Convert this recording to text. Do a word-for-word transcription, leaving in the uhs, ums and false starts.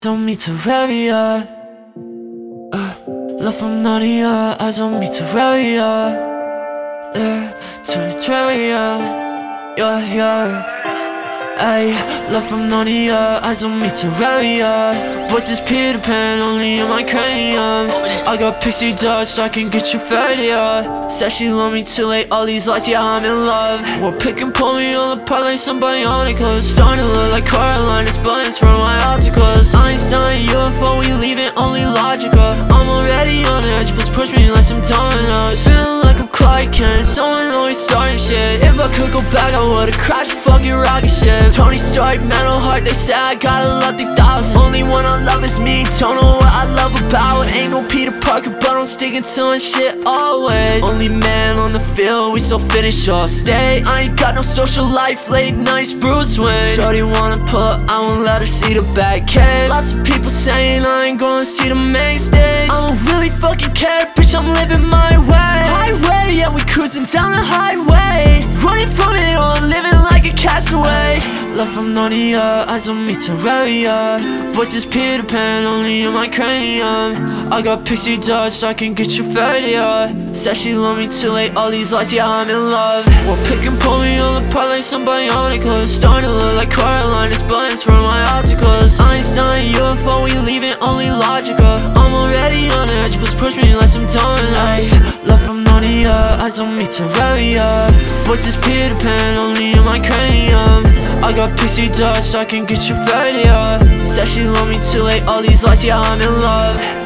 on me Terraria. uh, Love from Narnia, eyes on me Terraria. Yeah, Terraria. Yeah, yeah. Ay, love from Narnia, eyes on me Terraria. Voices Peter Pan, only in my cranium. I got pixie dust, I can get you failure. Said she love me too late, all these lights, yeah, I'm in love. We'll pick and pull me all apart like some bionicles. Starting to look like Coraline, it's buttons from my opticals. Einstein, U F O, we leave it only logical. I'm already on edge, but push me like some dominoes. Feeling like I'm Clark Kent, someone always starting shit. If I could go back, I would've crashed a fucking rocket ship. Tony Stark, mental heart, they say I got a lucky thousand. Only one I love is me, don't know what I love about it. Ain't no Peter Parker, but I'm sticking to my shit always. Only man on the field, we so finish all stay. I ain't got no social life, late nights, Bruce Wayne. Shorty wanna pull up, I won't let her see the back cave. Lots of people saying I ain't gonna see the main stage. I don't really fucking care, bitch, I'm living my way. Highway, yeah, we cruising down the highway. Running from it all, living like a castaway. Love from Narnia, eyes on me Terraria. Voices Peter Pan, only in my cranium. I got pixie dust, I can get you failure. Said she love me too late, all these lights, yeah, I'm in love. Well, pick and pull me all apart like some bionicles. Starting to look like Coraline, it's buttons from my opticals. Einstein, U F O, we leave it only logical. I'm already on edge, but push me like some dominoes. Love from Narnia, eyes on me Terraria. Voices Peter Pan, only in my cranium. I got pixie dust, I can get you failure. Said she love me too late, all these lights, yeah, I'm in love.